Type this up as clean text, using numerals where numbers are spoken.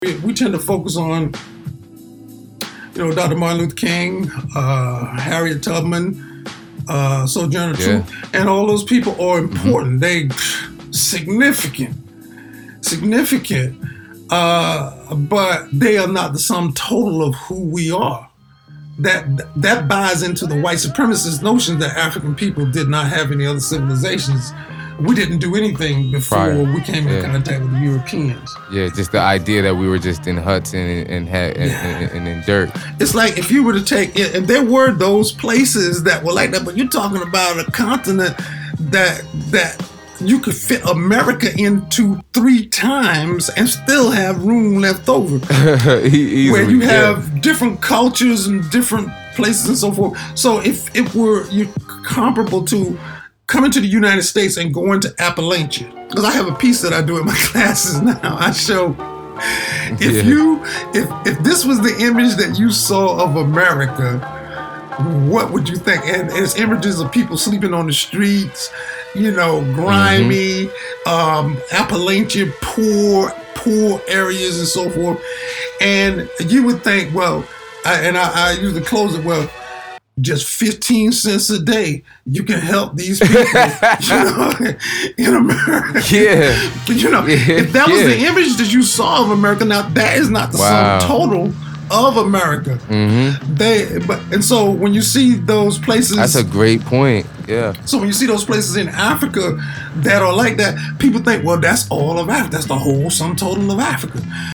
We tend to focus on, Dr. Martin Luther King, Harriet Tubman, Sojourner Truth, and all those people are important. They significant, but they are not the sum total of who we are. That buys into the white supremacist notion that African people did not have any other civilizations. We didn't do anything before we came in contact with the Europeans. Yeah, just the idea that we were just in huts and in dirt. It's like if you were to take it, and there were those places that were like that, but you're talking about a continent that you could fit America into 3 times and still have room left over. Easily, where you have different cultures and different places and so forth. So if it were comparable to coming to the United States and going to Appalachia, because I have a piece that I do in my classes now. I show if this was the image that you saw of America, what would you think? And it's images of people sleeping on the streets, grimy, Appalachia, poor areas and so forth. And you would think, I usually close it, just 15 cents a day, you can help these people, in America. Yeah. If that was the image that you saw of America, now that is not the sum total of America. And so when you see those places, that's a great point. Yeah. So when you see those places in Africa that are like that, people think, that's all of Africa. That's the whole sum total of Africa.